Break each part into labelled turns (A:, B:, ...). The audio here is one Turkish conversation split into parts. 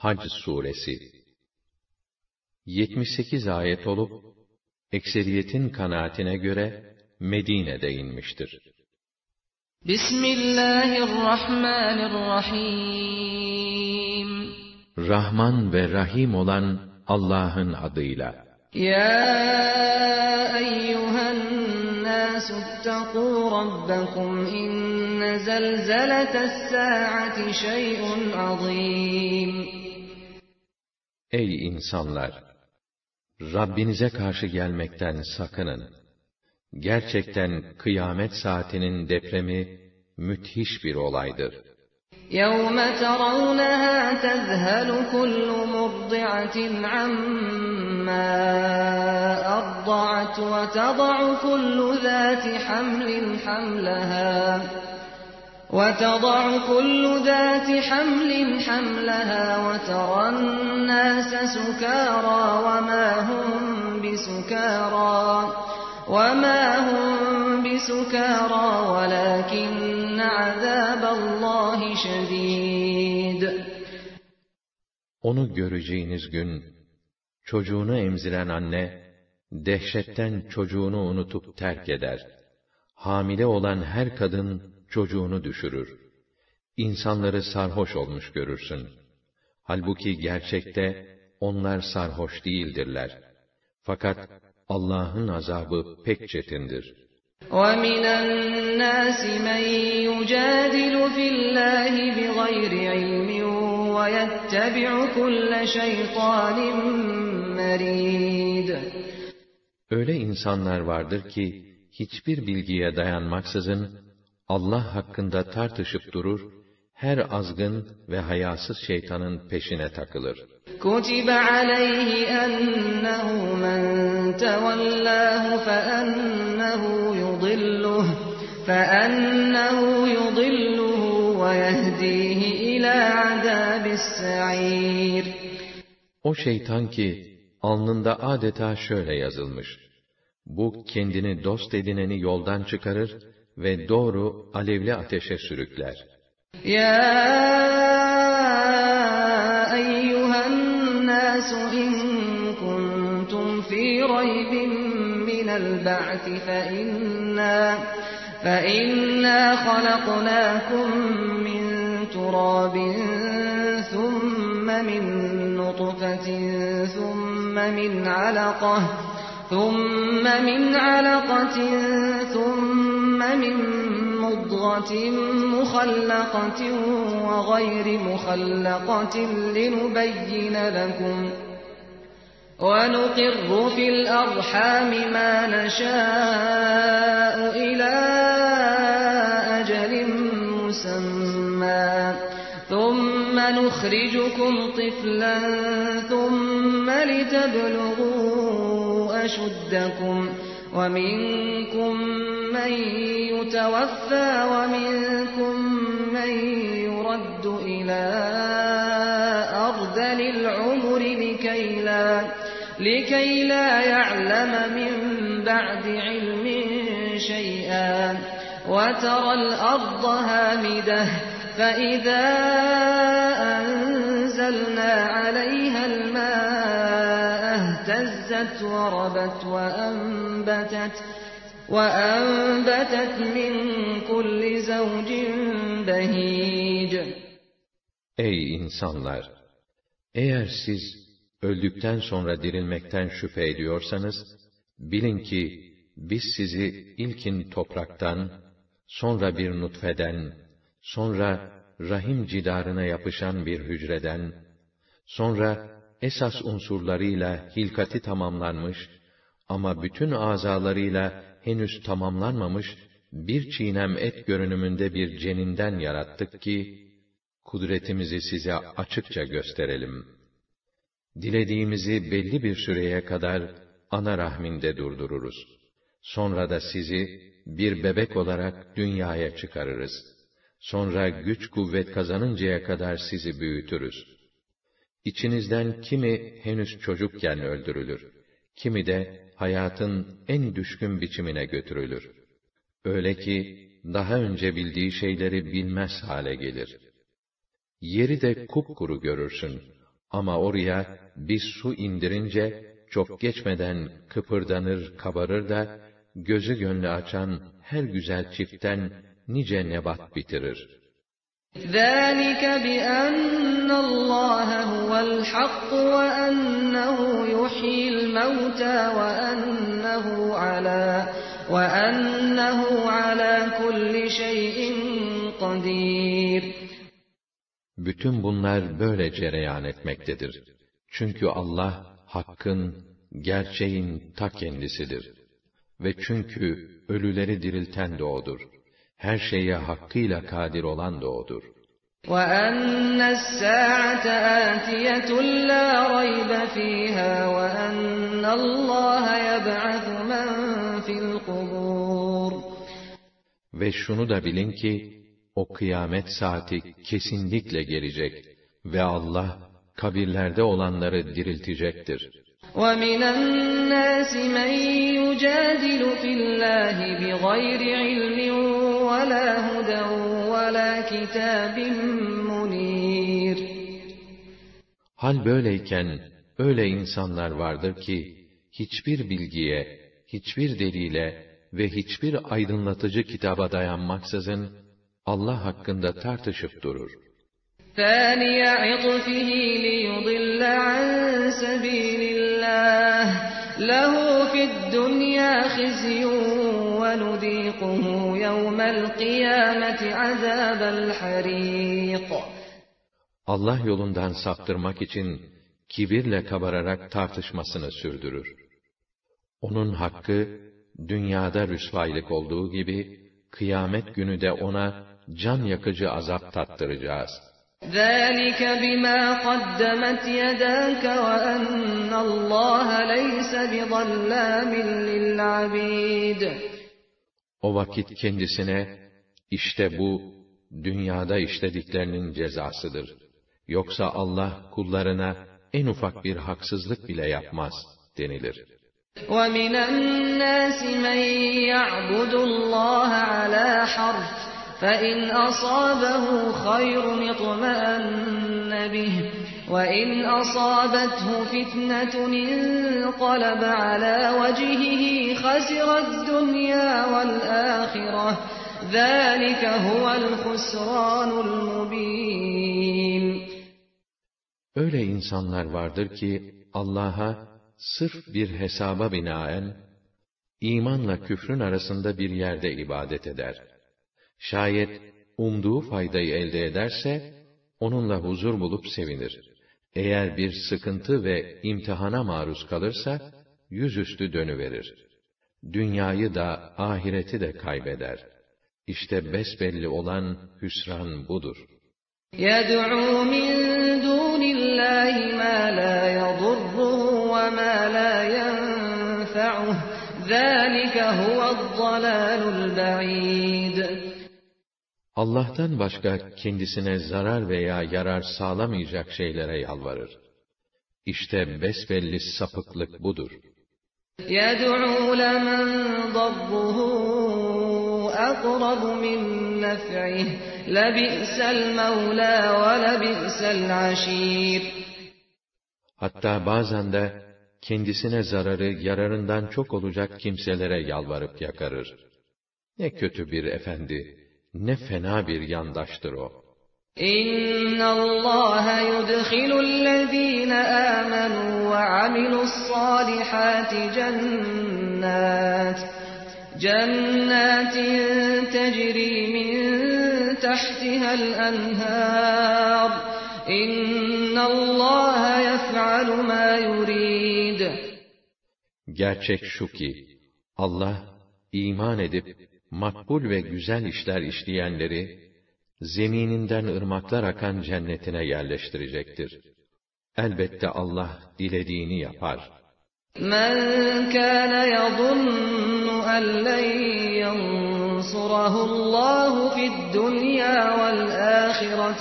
A: Hac suresi 78 ayet olup ekseriyetin kanaatine göre Medine'de inmiştir.
B: Bismillahirrahmanirrahim.
A: Rahman ve Rahim olan Allah'ın adıyla.
B: Ya eyyühen nâsü ittekû rabbekum inne zelzelete's-sâ'ati şey'un azîm.
A: Ey insanlar! Rabbinize karşı gelmekten sakının. Gerçekten kıyamet saatinin depremi müthiş bir olaydır.
B: يَوْمَ تَرَوْنَهَا تَذْهَلُ كُلُّ مُرْضِعَةٍ عَمَّا أَرْضَعَتْ وَتَضَعُ كُلُّ ذَاتِ حَمْلٍ حَمْلَهَا وَتَرَى النَّاسَ سُكَارَى وَمَا هُمْ بِسُكَارَى وَلَكِنَّ عَذَابَ اللّٰهِ شَد۪يدٌ.
A: Onu göreceğiniz gün, çocuğunu emziren anne, dehşetten çocuğunu unutup terk eder. Hamile olan her kadın çocuğunu düşürür. İnsanları sarhoş olmuş görürsün. Halbuki gerçekte onlar sarhoş değildirler. Fakat Allah'ın azabı pek çetindir.
B: وَمِنَ النَّاسِ مَنْ يُجَادِلُ فِي اللّٰهِ بِغَيْرِ عِلْمٍ وَيَتَّبِعُ كُلَّ شَيْطَانٍ مَرِيدٍ.
A: Öyle insanlar vardır ki, hiçbir bilgiye dayanmaksızın, Allah hakkında tartışıp durur, her azgın ve hayasız şeytanın peşine takılır.
B: كُتِبَ عَلَيْهِ أَنَّهُ مَنْ تَوَلَّاهُ فَأَنَّهُ يُضِلُّهُ وَيَهْدِيهِ إِلَى عَذَابِ السَّعِيرِ.
A: O şeytan ki, alnında adeta şöyle yazılmış: bu kendini dost edineni yoldan çıkarır ve doğru alevli ateşe sürükler.
B: Ya eyyühen nâsü in kuntum fî raybin minel ba'thi فَإِنَّا خَلَقْنَاكُمْ مِنْ تُرَابٍ ثُمَّ مِنْ نُطْفَةٍ ثُمَّ مِنْ عَلَقَةٍ ثُمَّ مِنْ مُضْغَةٍ مُخَلَّقَةٍ وَغَيْرِ مُخَلَّقَةٍ لِنُبَيِّنَ لَكُمْ وَنُقِرُّ فِي الْأَرْحَامِ مَا نَشَاءُ إِلَى أَجَلٍ مُّسَمًّى ثُمَّ نُخْرِجُكُمْ طِفْلًا ثُمَّ لِتَبْلُغُوا أَشُدَّكُمْ وَمِنكُم مَّن يُتَوَفَّى وَمِنكُم مَّن يُرَدُّ إِلَى أَرْذَلِ الْعُمُرِ لِكَيْ لَا يَعْلَمَ مِن بَعْدِ عِلْمٍ شَيْئًا وَتَرَى الْأَرْضَ هَامِدَةً فَإِذَا أَنزَلْنَا عَلَيْهَا الْمَاءَ اهْتَزَّتْ وَرَبَتْ وَأَنبَتَتْ مِن كُلِّ زَوْجٍ بَهِيجٍ.
A: Ey insanlar! Eğer siz öldükten sonra dirilmekten şüphe ediyorsanız, bilin ki biz sizi ilkin topraktan, sonra bir nutfeden, sonra rahim cidarına yapışan bir hücreden, sonra esas unsurlarıyla hilkati tamamlanmış ama bütün azalarıyla henüz tamamlanmamış bir çiğnem et görünümünde bir ceninden yarattık ki, kudretimizi size açıkça gösterelim. Dilediğimizi belli bir süreye kadar ana rahminde durdururuz. Sonra da sizi bir bebek olarak dünyaya çıkarırız. Sonra güç kuvvet kazanıncaya kadar sizi büyütürüz. İçinizden kimi henüz çocukken öldürülür, kimi de hayatın en düşkün biçimine götürülür. Öyle ki daha önce bildiği şeyleri bilmez hale gelir. Yeri de kupkuru görürsün. Ama oraya biz su indirince, çok geçmeden kıpırdanır, kabarır da, gözü gönlü açan her güzel çiftten nice nebat bitirir.
B: ذَٰلِكَ بِأَنَّ اللّٰهَ هُوَ الْحَقُّ وَأَنَّهُ يُحْيِي الْمَوْتَىٰ وَأَنَّهُ عَلَىٰ كُلِّ شَيْءٍ قَدِيرٌ.
A: Bütün bunlar böyle cereyan etmektedir. Çünkü Allah, hakkın, gerçeğin ta kendisidir. Ve çünkü ölüleri dirilten de O'dur. Her şeye hakkıyla kadir olan da O'dur.
B: وَأَنَّ السَّاعَةَ آتِيَةٌ لَا رَيْبَ فِيهَا وَأَنَّ اللّٰهَ يَبْعَثُ مَنْ فِي الْقُبُورِ.
A: Ve şunu da bilin ki, o kıyamet saati kesinlikle gelecek ve Allah, kabirlerde olanları diriltecektir.
B: وَمِنَ النَّاسِ مَنْ يُجَادِلُ فِي اللّٰهِ بِغَيْرِ عِلْمٍ وَلَا هُدًى وَلَا كِتَابٍ مُنِيرٍ.
A: Hal böyleyken, öyle insanlar vardır ki, hiçbir bilgiye, hiçbir delile ve hiçbir aydınlatıcı kitaba dayanmaksızın, Allah hakkında tartışıp durur.
B: ثَانِيَ عِطْفِهِ لِيُضِلَّ عَنْ سَبِيلِ اللّٰهِ لَهُ فِي الدُّنْيَا خِزْيٌ وَنُذِيقُهُ يَوْمَ الْقِيَامَةِ عَذَابَ الْحَرِيقِ.
A: Allah yolundan saptırmak için kibirle kabararak tartışmasını sürdürür. Onun hakkı, dünyada rüsvaylık olduğu gibi, kıyamet günü de ona can yakıcı azap tattıracağız.
B: ذَٰلِكَ بِمَا قَدَّمَتْ يَدَاكَ وَأَنَّ اللّٰهَ لَيْسَ بِظَلَّامٍ لِلْعَبِيدِ.
A: O vakit kendisine, işte bu, dünyada işlediklerinin cezasıdır. Yoksa Allah kullarına en ufak bir haksızlık bile yapmaz denilir.
B: وَمِنَ النَّاسِ مَنْ يَعْبُدُ اللّٰهَ عَلَى حَرْفٍ فَإِنْ أَصَابَهُ خَيْرٌ اطْمَأَنَّ بِهِ وَإِنْ أَصَابَتْهُ فِتْنَةٌ انقَلَبَ عَلَى وَجْهِهِ خَسِرَ الدُّنْيَا وَالْآخِرَةَ ذَٰلِكَ هُوَ الْخُسْرَانُ الْمُبِينُ.
A: Öyle insanlar vardır ki, Allah'a sırf bir hesaba binaen, imanla küfrün arasında bir yerde ibadet eder. Şayet umduğu faydayı elde ederse, onunla huzur bulup sevinir. Eğer bir sıkıntı ve imtihana maruz kalırsa, yüzüstü dönüverir. Dünyayı da, ahireti de kaybeder. İşte besbelli olan hüsran budur.
B: يَدْعُو مِنْ دُونِ اللّٰهِ مَا لَا يَضُرُّهُ وَمَا لَا يَنْفَعُهُ ذَٰلِكَ هُوَ الضَّلَالُ الْبَعِيدُ.
A: Allah'tan başka kendisine zarar veya yarar sağlamayacak şeylere yalvarır. İşte besbelli sapıklık budur.
B: يَدْعُو لَمَنْ ضَرُّهُ أَقْرَبُ مِنْ نَفْعِهِ لَبِئْسَ الْمَوْلَى وَلَبِئْسَ الْعَشِيرُ.
A: Hatta bazen de kendisine zararı yararından çok olacak kimselere yalvarıp yakarır. Ne kötü bir efendi, ne fena bir yandaştır o.
B: إِنَّ اللّٰهَ يُدْخِلُ الَّذ۪ينَ آمَنُوا وَعَمِلُوا الصَّالِحَاتِ جَنَّاتٍ تَجْرِي مِنْ تَحْتِهَا الْأَنْهَارُ إِنَّ اللّٰهَ يَفْعَلُ مَا يُرِيدُ.
A: Gerçek şu ki, Allah, iman edip, makbul ve güzel işler işleyenleri, zemininden ırmaklar akan cennetine yerleştirecektir. Elbette Allah dilediğini yapar.
B: مَنْ كَانَ يَظُنُّ أَنْ لَنْ يَنْصُرَهُ اللّٰهُ فِي الدُّنْيَا وَالْآخِرَةِ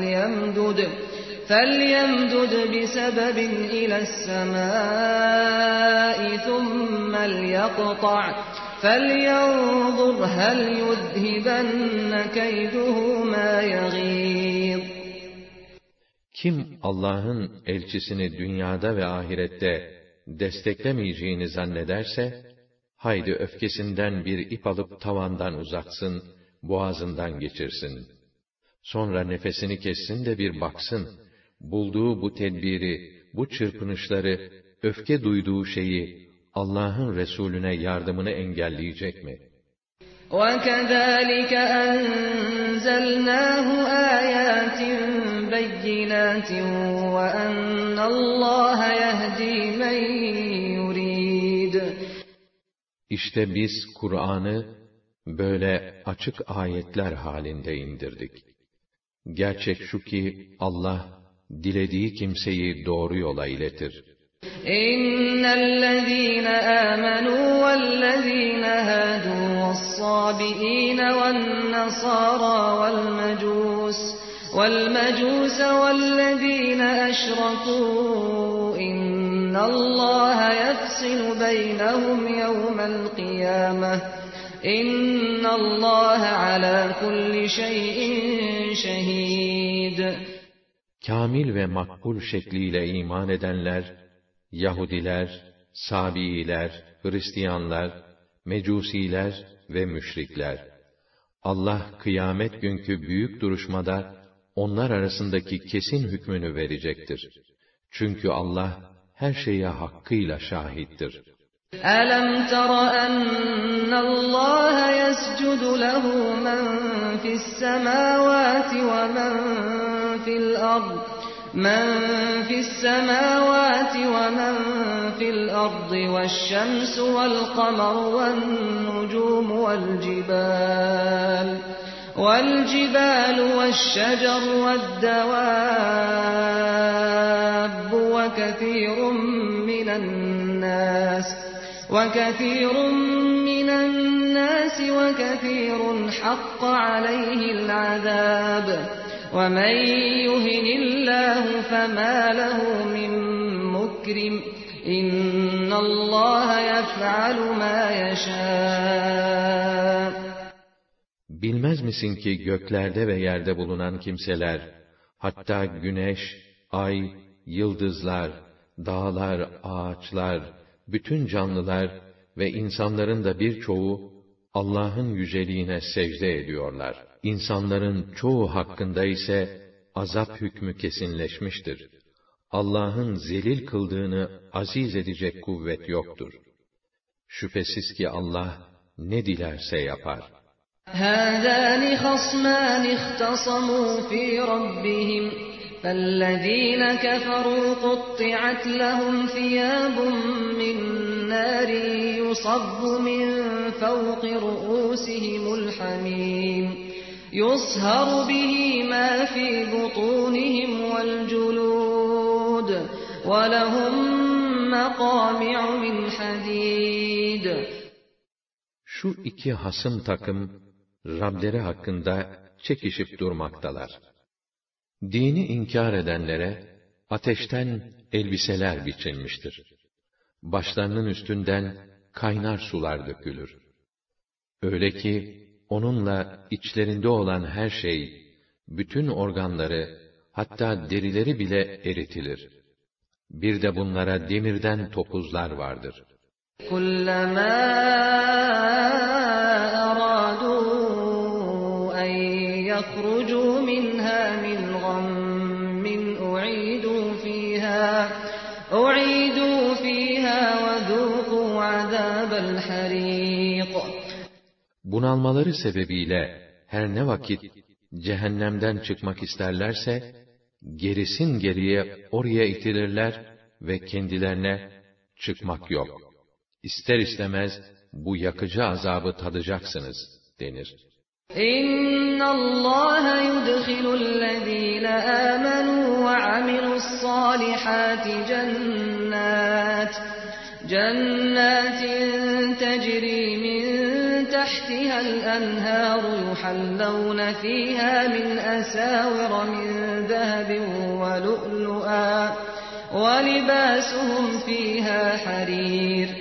B: فَلْيَمْدُدْ بِسَبَبٍ إِلَى السَّمَاءِ ثُمَّ لْيَقْطَعْ فَلْيَنْظُرْ هَلْ يُذْهِبَنَّ كَيْدُهُ مَا يَغِيظُ.
A: Kim Allah'ın elçisini dünyada ve ahirette desteklemeyeceğini zannederse, haydi öfkesinden bir ip alıp tavandan uzatsın, boğazından geçirsin. Sonra nefesini kessin de bir baksın, bulduğu bu tedbiri, bu çırpınışları, öfke duyduğu şeyi, Allah'ın Resulüne yardımını engelleyecek mi?
B: وَكَذَٰلِكَ أَنزَلْنَاهُ آيَاتٍ بَيِّنَاتٍ وَأَنَّ اللّٰهَ يَهْدِي مَن يُرِيدُ.
A: İşte biz Kur'an'ı böyle açık ayetler halinde indirdik. Gerçek şu ki Allah dilediği kimseyi doğru yola iletir.
B: إِنَّ الَّذِينَ آمَنُوا وَالَّذِينَ هَادُوا وَالصَّابِئِينَ وَالنَّصَارَىٰ وَالْمَجُوسَ وَالَّذِينَ أَشْرَكُوا إِنَّ اللَّهَ يَفْصِلُ بَيْنَهُمْ يَوْمَ الْقِيَامَةِ إِنَّ اللَّهَ عَلَى كُلِّ شَيْءٍ شَهِيدٌ.
A: Kamil ve makbul şekliyle iman edenler, Yahudiler, Sabiiler, Hristiyanlar, Mecusiler ve müşrikler. Allah kıyamet günkü büyük duruşmada onlar arasındaki kesin hükmünü verecektir. Çünkü Allah her şeye hakkıyla şahittir.
B: أَلَمْ تَرَ أَنَّ اللَّهَ يَسْجُدُ لَهُ مَنْ فِي السَّمَاوَاتِ وَمَنْ فِي الْأَرْضِ وَالشَّمْسُ وَالْقَمَرُ وَالنُّجُومُ وَالْجِبَالُ وَالشَّجَرُ وَالدَّوَابُّ وَكَثِيرٌ مِّنَ النَّاسِ وَكَثِيرٌ حَقَّ عَلَيْهِ الْعَذَابُ وَمَن يُهِنِ اللَّهُ فَمَا لَهُ مِن مُّكْرِمٍ إِنَّ اللَّهَ يَفْعَلُ مَا يَشَاءُ.
A: Bilmez misin ki göklerde ve yerde bulunan kimseler, hatta güneş, ay, yıldızlar, dağlar, ağaçlar, bütün canlılar ve insanların da birçoğu Allah'ın yüceliğine secde ediyorlar. İnsanların çoğu hakkında ise azap hükmü kesinleşmiştir. Allah'ın zelil kıldığını aziz edecek kuvvet yoktur. Şüphesiz ki Allah ne dilerse yapar.
B: هَذَانِ خَصْمَانِ اخْتَصَمُوا فِي رَبِّهِمْ فَالَّذِينَ كَفَرُوا قُطِّعَتْ لَهُمْ ثِيَابٌ مِّن نَّارٍ يُصَبُّ مِن فَوْقِ رُءُوسِهِمُ الْحَمِيمُ يُصْهَرُ بِهِ مَا فِي بُطُونِهِمْ وَالْجُلُودُ وَلَهُم مَّقَامِعُ مِنْ حَدِيدٍ.
A: Şu iki hasım takım Rableri hakkında çekişip durmaktalar. Dini inkar edenlere ateşten elbiseler biçilmiştir. Başlarının üstünden kaynar sular dökülür. Öyle ki onunla içlerinde olan her şey, bütün organları, hatta derileri bile eritilir. Bir de bunlara demirden topuzlar vardır.
B: كُلَّمَا أَرَادُوا أَن يَخْرُجُوا مِنْهَا مِنْ غَمٍّ أُعِيدُوا فِيهَا وَذُوقُوا عَذَابَ الْحَرِيقِ.
A: Bunalmaları sebebiyle her ne vakit cehennemden çıkmak isterlerse, gerisin geriye oraya itilirler ve kendilerine çıkmak yok, İster istemez bu yakıcı azabı tadacaksınız denir.
B: إِنَّ اللَّهَ يُدْخِلُ الَّذِينَ آمَنُوا وَعَمِلُوا الصَّالِحَاتِ جَنَّاتٍ تَجْرِي مِن تَحْتِهَا الْأَنْهَارُ يُحَلَّوْنَ فِيهَا مِنْ أَسَاوِرَ مِن ذَهَبٍ وَلُؤْلُؤًا وَلِبَاسُهُمْ فِيهَا حَرِيرٌ.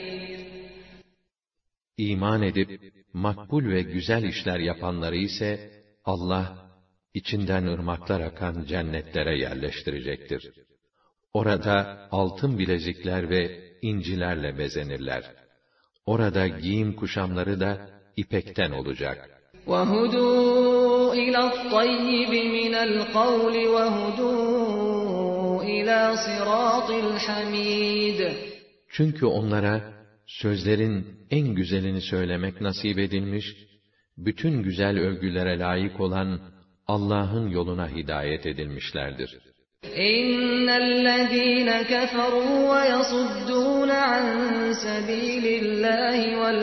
A: İman edip makbul ve güzel işler yapanları ise Allah içinden ırmaklar akan cennetlere yerleştirecektir. Orada altın bilezikler ve incilerle bezenirler. Orada giyim kuşamları da ipekten olacak.
B: وَهُدُوا إِلَى الطَّيِّبِ مِنَ الْقَوْلِ وَهُدُوا إِلَى صِرَاطِ الْحَمِيدِ.
A: Çünkü onlara sözlerin en güzelini söylemek nasip edilmiş, bütün güzel övgülere layık olan Allah'ın yoluna hidayet edilmişlerdir.
B: إِنَّ الَّذِينَ كَفَرُوا وَيَصُدُّونَ عَن سَبِيلِ اللَّهِ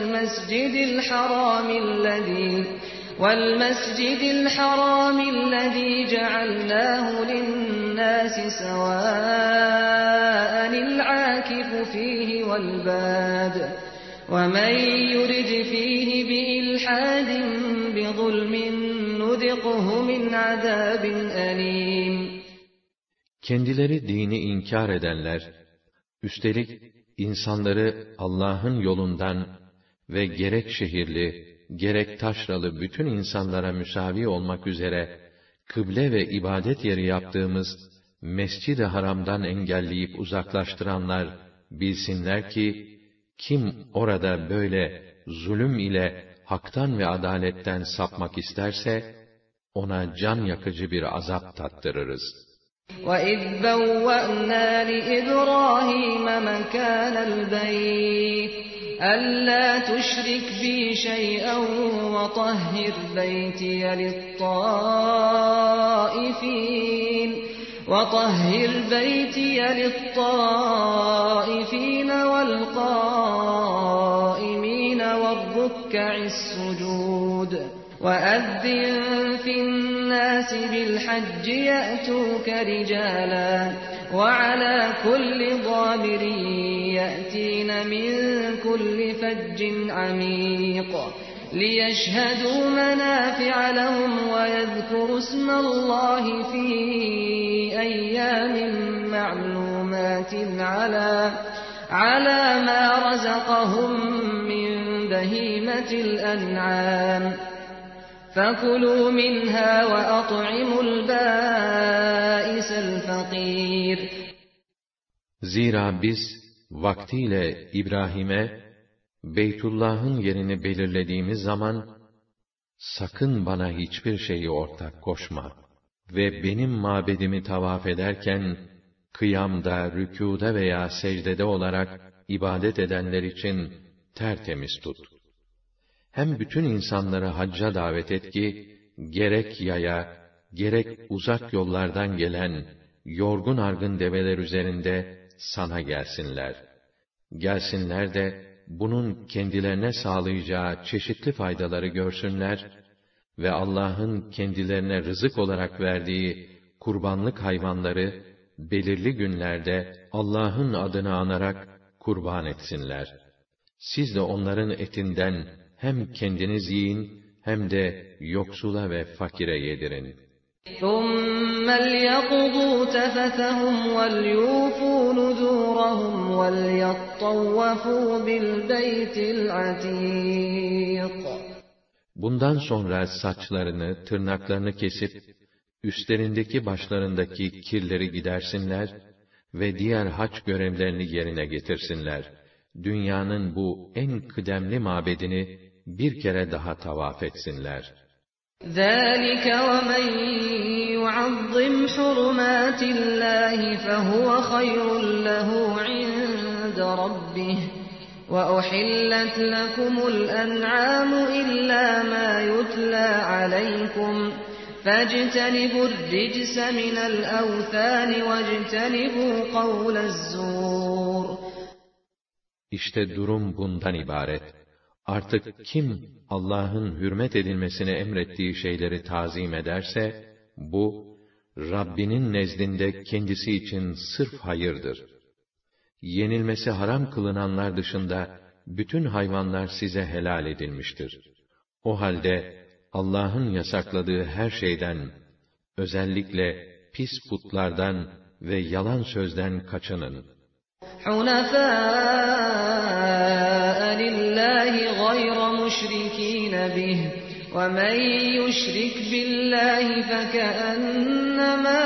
B: وَالْمَسْجِدِ الْحَرَامِ الَّذِي جَعَلْنَاهُ لِلنَّاسِ سَوَاءً الْعَاكِفُ فِيهِ وَالْبَادِ وَمَنْ يُرِدْ فِيهِ بِإِلْحَادٍ بِظُلْمٍ نُذِقْهُ مِنْ عَذَابٍ أَلِيمٍ.
A: Kendileri dini inkar edenler, üstelik insanları Allah'ın yolundan ve gerek şehirli, gerek taşralı bütün insanlara müsavi olmak üzere, kıble ve ibadet yeri yaptığımız Mescid-i Haram'dan engelleyip uzaklaştıranlar, bilsinler ki, kim orada böyle zulüm ile haktan ve adaletten sapmak isterse, ona can yakıcı bir azap tattırırız.
B: وَإِذْ بَوَّأْنَا لِإِبْرَاهِيمَ مَكَانَ الْبَيْتِ أَلَّا تُشْرِكْ بِي شَيْئًا وَطَهِّرْ بَيْتِيَ لِلطَّائِفِينَ وَالْقَائِمِينَ وَالرُّكَّعِ السُّجُودِ وَأَذِّن فِي النَّاسِ بِالْحَجِّ يَأْتُوكَ رِجَالًا وَعَلَى كُلِّ ضَامِرٍ يَأْتِينَ مِنْ كُلِّ فَجٍّ عَمِيقٍ لِيَشْهَدُوا مَنَافِعَ لَهُمْ وَيَذْكُرُوا اسْمَ اللَّهِ فِي أَيَّامٍ مَّعْلُومَاتٍ عَلَى مَا رَزَقَهُم مِّن بَهِيمَةِ الْأَنْعَامِ فَكُلُوا مِنْهَا وَأَطْعِمُوا الْبَائِسَ الْفَقِيرَ.
A: Zira biz vaktiyle İbrahim'e Beytullah'ın yerini belirlediğimiz zaman, sakın bana hiçbir şeyi ortak koşma ve benim mabedimi tavaf ederken, kıyamda, rükûda veya secdede olarak ibadet edenler için tertemiz tut. Hem bütün insanları hacca davet et ki, gerek yaya, gerek uzak yollardan gelen, yorgun argın develer üzerinde sana gelsinler. Gelsinler de, bunun kendilerine sağlayacağı çeşitli faydaları görsünler ve Allah'ın kendilerine rızık olarak verdiği kurbanlık hayvanları, belirli günlerde Allah'ın adını anarak kurban etsinler. Siz de onların etinden hem kendiniz yiyin, hem de yoksula ve fakire yedirin.
B: ثُمَّ لْيَقْضُوا تَفَثَهُمْ وَلْيُوفُوا نُذُورَهُمْ وَلْيَطَّوَّفُوا بِالْبَيْتِ الْعَتِيقِ.
A: Bundan sonra saçlarını, tırnaklarını kesip, üstlerindeki başlarındaki kirleri gidersinler ve diğer hac görevlerini yerine getirsinler. Dünyanın bu en kıdemli mabedini bir kere daha tavaf etsinler.
B: ذَٰلِكَ وَمَنْ يُعَظِّمْ حُرُمَاتِ اللّٰهِ فَهُوَ خَيْرٌ لَهُ عِندَ رَبِّهِ وَأُحِلَّتْ لَكُمُ الْأَنْعَامُ إِلَّا مَا يُتْلَىٰ عَلَيْكُمْ فَاجْتَنِبُوا الرِّجْسَ مِنَ الْأَوْثَانِ وَاجْتَنِبُوا قَوْلَ الزُّورِ.
A: İşte durum bundan ibaret. Artık kim Allah'ın hürmet edilmesini emrettiği şeyleri tazim ederse, bu, Rabbinin nezdinde kendisi için sırf hayırdır. Yenilmesi haram kılınanlar dışında, bütün hayvanlar size helal edilmiştir. O halde, Allah'ın yasakladığı her şeyden, özellikle pis putlardan ve yalan sözden kaçının.
B: حُنَفَاءَ لِلَّهِ غَيْرَ مُشْرِكِينَ بِهِ وَمَنْ يُشْرِكْ بِاللّٰهِ فَكَأَنَّمَا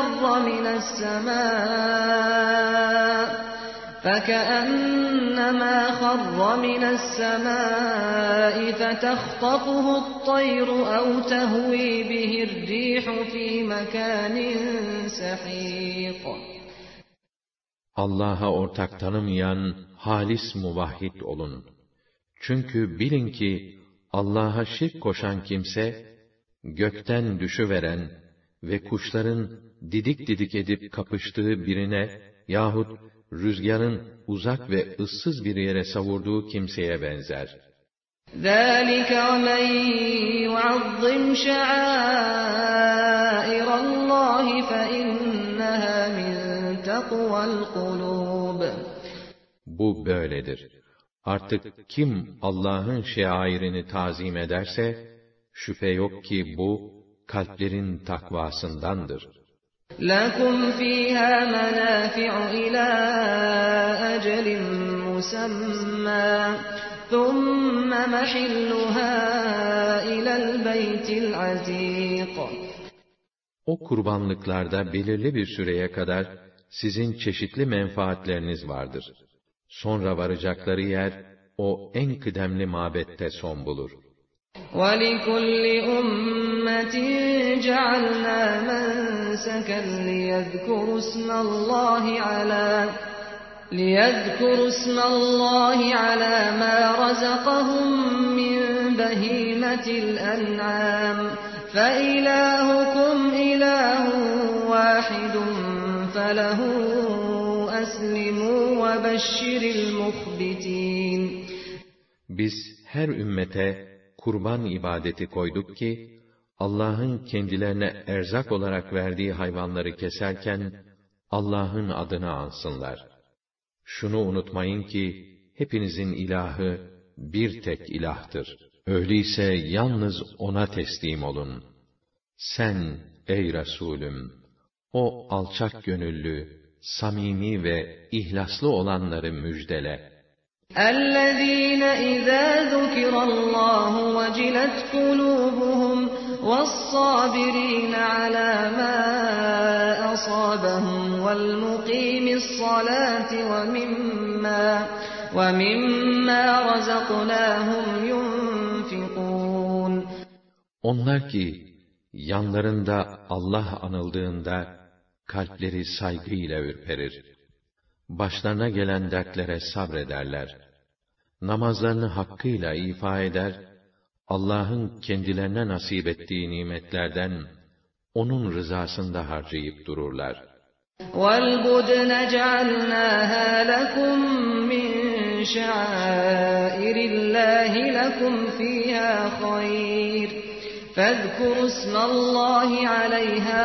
B: خَرَّ مِنَ السَّمَاءِ فَتَخْطَفُهُ الطَّيْرُ أَوْ تَهْوِي بِهِ الرِّيحُ فِي مَكَانٍ سَحِيقٍ.
A: Allah'a ortak tanımayan halis muvahhid olun. Çünkü bilin ki Allah'a şirk koşan kimse, gökten düşüveren ve kuşların didik didik edip kapıştığı birine yahut rüzgarın uzak ve ıssız bir yere savurduğu kimseye benzer.
B: ذَٰلِكَ وَمَنْ يُعَظِّمْ شَعَائِرَ اللّٰهِ فَإِنَّهَا مِنْ تَقْوَى الْقُلُوبِ.
A: Bu böyledir. Artık kim Allah'ın şairini tazim ederse, şüphe yok ki bu, kalplerin takvasındandır.
B: لَكُمْ فِيهَا مَنَافِعُ إِلَى أَجَلٍ مُّسَمًّى ثُمَّ مَحِلُّهَا إِلَى الْبَيْتِ الْعَتِيقِ.
A: O kurbanlıklarda belirli bir süreye kadar sizin çeşitli menfaatleriniz vardır. Sonra varacakları yer, o en kıdemli mabette son bulur.
B: وَلِكُلِّ أُمَّةٍ جَعَلْنَا مَنسَكًا لِيَذْكُرُوا اسْمَ اللّٰهِ عَلَى مَا رَزَقَهُم مِّن بَهِيمَةِ الْأَنْعَامِ فَإِلَٰهُكُمْ إِلَٰهٌ وَاحِدٌ فَلَهُ أَسْلِمُوا وَبَشِّرِ الْمُخْبِتِينَ.
A: Biz her ümmete kurban ibadeti koyduk ki, Allah'ın kendilerine erzak olarak verdiği hayvanları keserken, Allah'ın adını ansınlar. Şunu unutmayın ki, hepinizin ilahı bir tek ilahtır. Öyleyse yalnız O'na teslim olun. Sen, ey Resulüm, o alçak gönüllü, samimi ve ihlaslı olanları müjdele.
B: اَلَّذ۪ينَ اِذَا ذُكِرَ اللّٰهُ وَجِلَتْ قُلُوبُهُمْ وَالصَّابِر۪ينَ عَلَى مَا أَصَابَهُمْ وَالْمُقِيمِ الصَّلَاةِ وَمِمَّا رَزَقْنَاهُمْ يُنْفِقُونَ.
A: Onlar ki, yanlarında Allah anıldığında, kalpleri saygıyla ürperir. Başlarına gelen dertlere sabrederler. Namazlarını hakkıyla ifa eder, Allah'ın kendilerine nasip ettiği nimetlerden, O'nun rızasında harcayıp dururlar.
B: وَالْبُدْنَ جَعَلْنَاهَا لَكُمْ مِنْ شَعَائِرِ اللّٰهِ لَكُمْ فِيهَا خَيْرٌ فَاذْكُرُوا اسْمَ اللّٰهِ عَلَيْهَا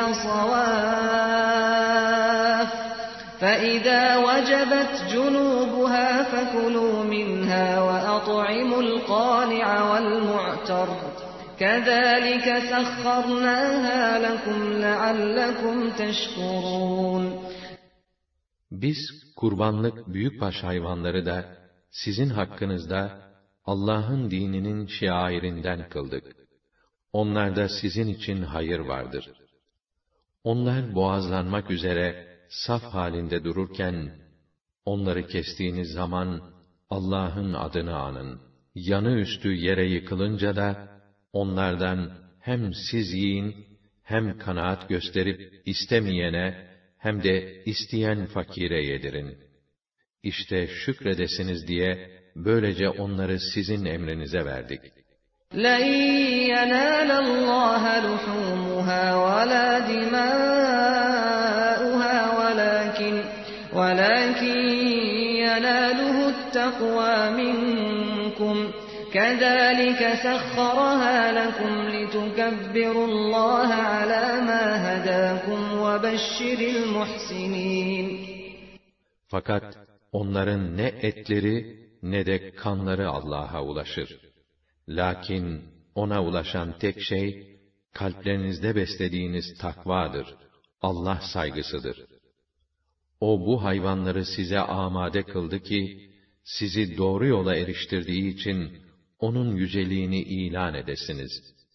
B: صَوَافَّ فَإِذَا وَجَبَتْ جُنُوبُهَا فَكُلُوا مِنْهَا وَأَطْعِمُوا الْقَانِعَ وَالْمُعْتَرَّ كَذَٰلِكَ سَخَّرْنَاهَا لَكُمْ لَعَلَّكُمْ تَشْكُرُونَ.
A: Biz kurbanlık büyükbaş hayvanları da sizin hakkınızda Allah'ın dininin şiarinden kıldık. Onlarda sizin için hayır vardır. Onlar boğazlanmak üzere saf halinde dururken, onları kestiğiniz zaman Allah'ın adını anın. Yanı üstü yere yıkılınca da, onlardan hem siz yiyin, hem kanaat gösterip istemeyene, hem de isteyen fakire yedirin. İşte şükredesiniz diye, böylece onları sizin emrinize verdik.
B: لَنْ يَنَالَ اللّٰهَ لُحُومُهَا وَلَا دِمَاؤُهَا وَلَكِنْ يَنَالُهُ التَّقْوَى مِنْكُمْ كَذَٰلِكَ سَخَّرَهَا لَكُمْ لِتُكَبِّرُوا اللّٰهَ عَلَى مَا هَدَاكُمْ وَبَشِّرِ الْمُحْسِنِينَ.
A: Fakat onların ne etleri ne de kanları Allah'a ulaşır. Lakin O'na ulaşan tek şey, kalplerinizde beslediğiniz takvadır, Allah saygısıdır. O bu hayvanları size amade kıldı ki, sizi doğru yola eriştirdiği için, O'nun yüceliğini ilan edesiniz.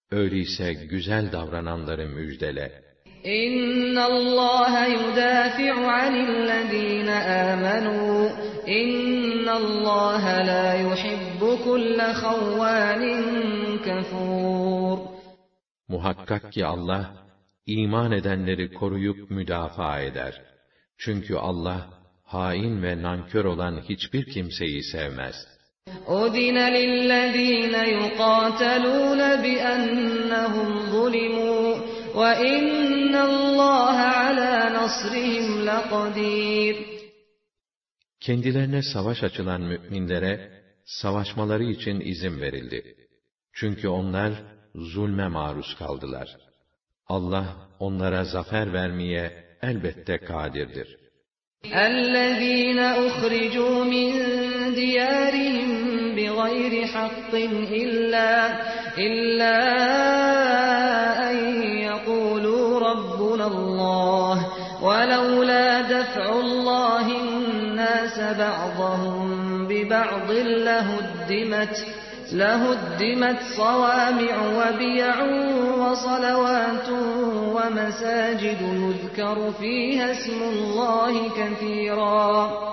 A: Öyleyse güzel davrananları müjdele.
B: İnna Allah yudafi'u 'anillezîne âmenû. İnna Allah la yuhibbu kulle havvânin kafûr.
A: Muhakkak ki Allah, iman edenleri koruyup müdafaa eder. Çünkü Allah, hain ve nankör olan hiçbir kimseyi sevmez.
B: أُذِنَ لِلَّذِينَ يُقَاتَلُونَ بِأَنَّهُمْ ظُلِمُوا وَإِنَّ اللّٰهَ عَلَى نَصْرِهِمْ لَقَدِيرٌ.
A: Kendilerine savaş açılan müminlere, savaşmaları için izin verildi. Çünkü onlar, zulme maruz kaldılar. Allah, onlara zafer vermeye elbette kadirdir.
B: اَلَّذ۪ينَ اُخْرِجُوا مِنْ دِيَارِهِمْ بِغَيْرِ حَقٍّ إِلَّا أَنْ يَقُولُوا رَبُّنَا اللّٰهُ وَلَوْلَا دَفْعُ اللّٰهِ النَّاسَ بَعْضَهُمْ بِبَعْضٍ لَهُدِّمَتْ صَوَامِعُ وَبِيَعٌ وَصَلَوَاتٌ وَمَسَاجِدُ يُذْكَرُ فِيهَا اسْمُ اللّٰهِ كَثِيرًا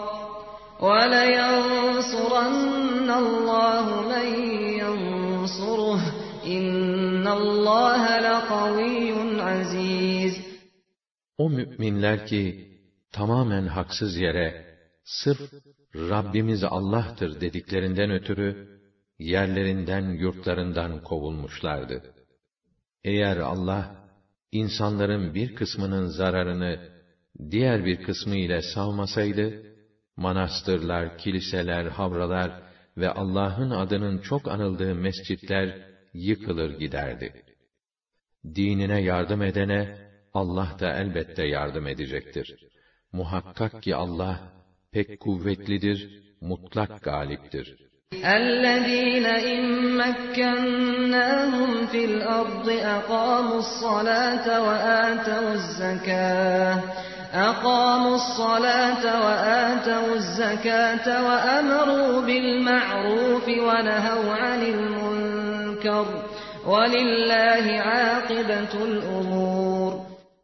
B: وَلَيَنْصُرَنَّ اللّٰهُ مَنْ يَنْصُرُهُ إِنَّ اللّٰهَ لَقَوِيٌّ عَزِيزٌ.
A: O müminler ki, tamamen haksız yere, sırf Rabbimiz Allah'tır dediklerinden ötürü, yerlerinden, yurtlarından kovulmuşlardı. Eğer Allah, insanların bir kısmının zararını, diğer bir kısmı ile savmasaydı, manastırlar, kiliseler, havralar ve Allah'ın adının çok anıldığı mescitler yıkılır giderdi. Dinine yardım edene, Allah da elbette yardım edecektir. Muhakkak ki Allah, pek kuvvetlidir, mutlak galiptir.
B: اَلَّذ۪ينَ اِنْ مَكَّنَّاهُمْ فِي الْأَرْضِ أَقَامُوا الصَّلَاةَ وَآتَوُا الزَّكَاةَ وَأَمَرُوا بِالْمَعْرُوفِ وَنَهَوْا عَنِ الْمُنْكَرِ وَلِلَّهِ عَاقِبَةُ الْأُمُورِ.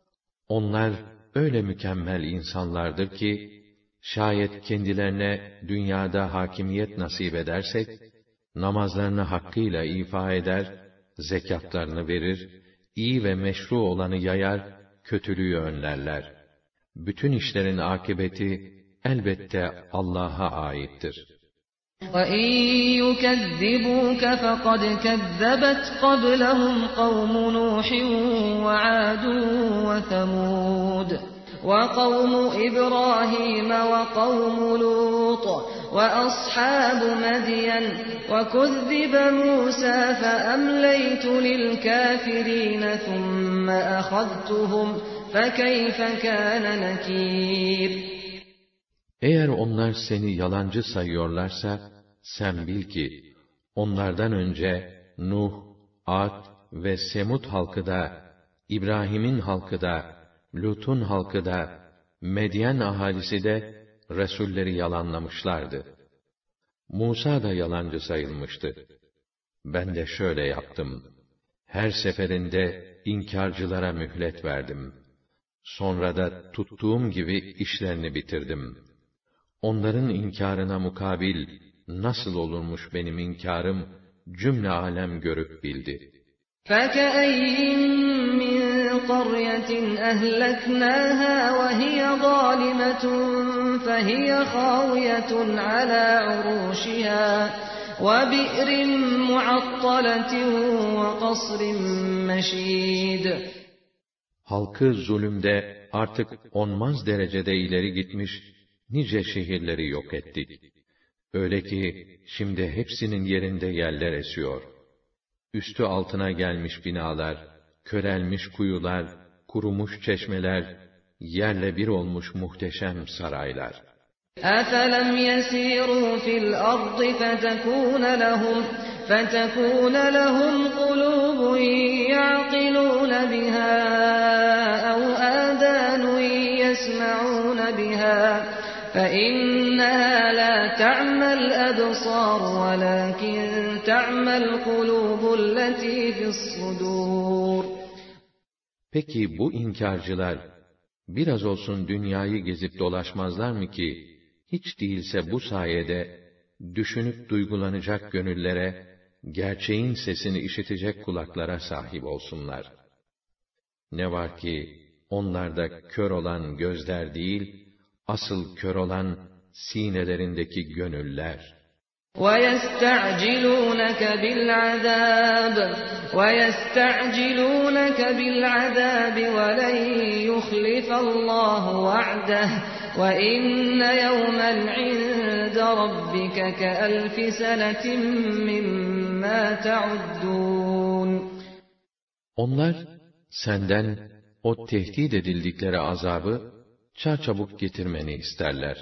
A: Onlar öyle mükemmel insanlardır ki, şayet kendilerine dünyada hakimiyet nasip edersek, namazlarını hakkıyla ifa eder, zekatlarını verir, iyi ve meşru olanı yayar, kötülüğü önlerler. Bütün işlerin akıbeti elbette Allah'a aittir.
B: وَاِنْ يُكَذِّبُوكَ فَقَدْ كَذَّبَتْ قَبْلَهُمْ قَوْمُ نُوحٍ وَعَادٌ وَثَمُودُ وَقَوْمُ إِبْرَاهِيمَ وَقَوْمُ لُوطٍ وَأَصْحَابُ مَدْيَنَ وَكُذِّبَ مُوسَى فَأَمْلَيْتُ لِلْكَافِرِينَ ثُمَّ أَخَذْتُهُمْ فَكَيْفَ كَانَ نَكِيرِ.
A: Eğer onlar seni yalancı sayıyorlarsa, sen bil ki, onlardan önce Nuh, Ad ve Semud halkı da, İbrahim'in halkı da, Lut'un halkı da, Medyen ahalisi de, Resulleri yalanlamışlardı. Musa da yalancı sayılmıştı. Ben de şöyle yaptım. Her seferinde inkârcılara mühlet verdim. Sonra da tuttuğum gibi işlerini bitirdim. Onların inkârına mukabil nasıl olurmuş benim inkârım, cümle alem görüp bildi.
B: فَكَأَيِّن مِّن قَرْيَةٍ أَهْلَكْنَاهَا وَهِيَ ظَالِمَةٌ فَهِيَ خَاوِيَةٌ عَلَى عُرُوشِهَا وَبِئْرٍ مُعَطَّلَةٍ وَقَصْرٍ مَّشِيدٍ.
A: Halkı zulümde artık onmaz derecede ileri gitmiş, nice şehirleri yok ettik. Öyle ki, şimdi hepsinin yerinde yeller esiyor. Üstü altına gelmiş binalar, körelmiş kuyular, kurumuş çeşmeler, yerle bir olmuş muhteşem saraylar.
B: أَفَلَمْ يَسِيرُوا فِي الْأَرْضِ فَتَكُونَ لَهُمْ قُلُوبٌ يَعْقِلُونَ بِهَا أَوْ آذَانٌ يَسْمَعُونَ يسمعون بها فإنها لا تعمى الأبصار ولكن تعمى القلوب التي في الصدور.
A: Peki bu inkarcılar biraz olsun dünyayı gezip dolaşmazlar mı ki hiç değilse bu sayede düşünüp duygulanacak gönüllere, gerçeğin sesini işitecek kulaklara sahip olsunlar. Ne var ki onlarda kör olan gözler değil, asıl kör olan sinelerindeki gönüller.
B: وَيَسْتَعْجِلُونَكَ بِالْعَذَابِ وَلَنْ يُخْلِفَ اللّٰهُ وَعْدَهُ وَإِنَّ يَوْمًا عِندَ رَبِّكَ كَأَلْفِ سَنَةٍ مِّمَّا تَعُدُّونَ.
A: Onlar senden o tehdit edildikleri azabı çarçabuk getirmeni isterler.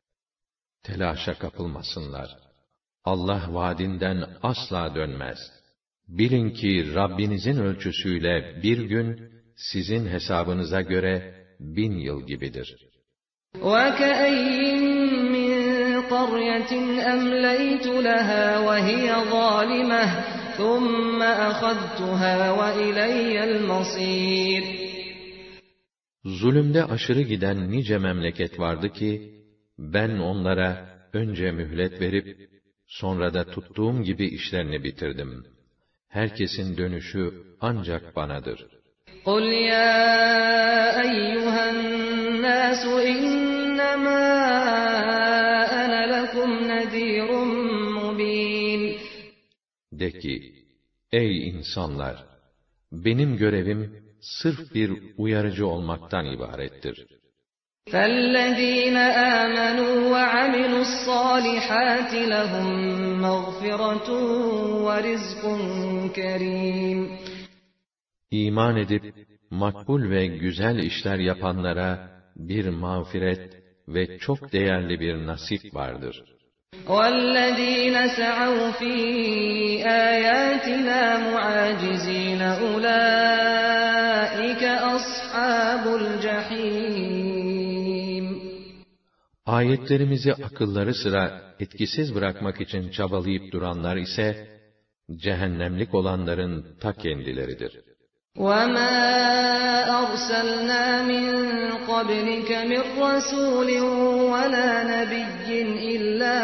A: Telaşa kapılmasınlar. Allah vaadinden asla dönmez. Bilin ki Rabbinizin ölçüsüyle bir gün sizin hesabınıza göre 1000 yıl gibidir.
B: وَكَأَيِّن مِّن قَرْيَةٍ أَمْلَيْتُ لَهَا وَهِيَ ظَالِمَةٌ ثُمَّ أَخَذْتُهَا وَإِلَيَّ الْمَصِيرُ.
A: Zulümde aşırı giden nice memleket vardı ki, ben onlara önce mühlet verip, sonra da tuttuğum gibi işlerini bitirdim. Herkesin dönüşü ancak banadır.
B: قُلْ يَا أَيُّهَا النَّاسُ إِنَّمَا أَنَا لَكُمْ نَذِيرٌ مُّبِينٌ.
A: De ki, ey insanlar! Benim görevim sırf bir uyarıcı olmaktan ibarettir.
B: فَالَّذ۪ينَ آمَنُوا وَعَمِلُوا الصَّالِحَاتِ لَهُمْ مَغْفِرَةٌ وَرِزْقٌ كَرِيمٌ.
A: İman edip, makbul ve güzel işler yapanlara bir mağfiret ve çok değerli bir nasip vardır.
B: وَالَّذ۪ينَ سَعَوْا ف۪ي آيَاتِنَا مُعَاجِز۪ينَ أُولَٰئِكَ أَصْحَابُ الْجَح۪يمِ.
A: Ayetlerimizi akılları sıra etkisiz bırakmak için çabalayıp duranlar ise, cehennemlik olanların ta kendileridir.
B: وَمَا أَرْسَلْنَا مِن قَبْلِكَ مِن رَّسُولٍ وَلَا نَبِيٍّ إِلَّا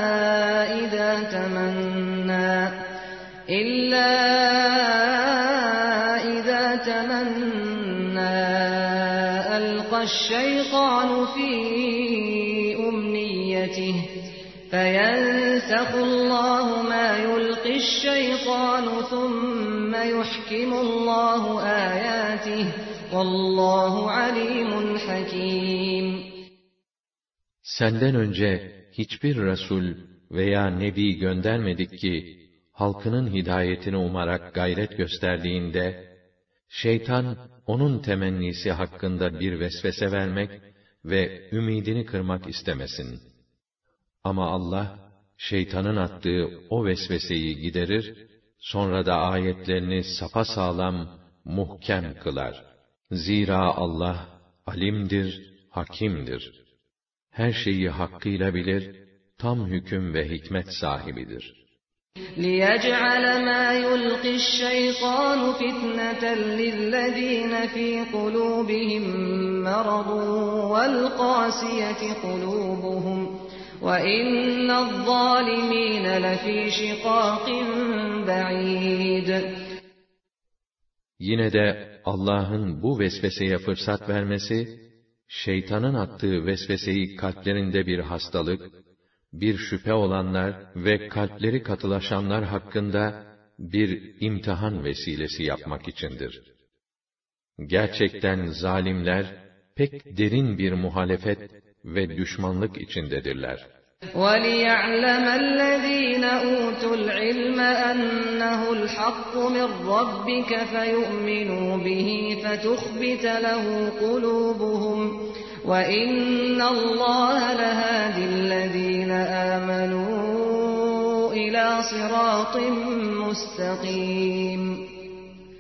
B: إِذَا تَمَنَّىٰ أَلْقَى الشَّيْطَانُ فِي أُمْنِيَّتِهِ فَيَنسَخُ اللّٰهُ مَا يُلْقِي الشَّيْطَانُ ثُمَّ يُحْكِمُ اللّٰهُ آيَاتِهِ وَاللّٰهُ عَلِيمٌ حَكِيمٌ.
A: Senden önce hiçbir Resul veya Nebi göndermedik ki, halkının hidayetini umarak gayret gösterdiğinde, şeytan onun temennisi hakkında bir vesvese vermek ve ümidini kırmak istemesin. Ama Allah, şeytanın attığı o vesveseyi giderir, sonra da ayetlerini sapasağlam, muhkem kılar. Zira Allah, alimdir, hakimdir. Her şeyi hakkıyla bilir, tam hüküm ve hikmet sahibidir.
B: لِيَجْعَلَ مَا يُلْقِي الشَّيْطَانُ فِتْنَةً لِلَّذ۪ينَ ف۪ي قُلُوبِهِمْ مَرَضٌ وَالْقَاسِيَةِ قُلُوبُهُمْ وَإِنَّ الظَّالِم۪ينَ لَف۪ي شِقَاقٍ بَعِيدٍ.
A: Yine de Allah'ın bu vesveseye fırsat vermesi, şeytanın attığı vesveseyi kalplerinde bir hastalık, bir şüphe olanlar ve kalpleri katılaşanlar hakkında bir imtihan vesilesi yapmak içindir. Gerçekten zalimler pek derin bir muhalefet ve düşmanlık içindedirler.
B: وَلِيَعْلَمَ الَّذ۪ينَ أُوتُوا الْعِلْمَ أَنَّهُ الْحَقُّ مِنْ رَبِّكَ فَيُؤْمِنُوا بِهِ فَتُخْبِتَ لَهُ قُلُوبُهُمْ وَإِنَّ اللّٰهَ لَهَادِ الَّذ۪ينَ آمَنُوا إِلَى صِرَاطٍ مُسْتَقِيمٍ.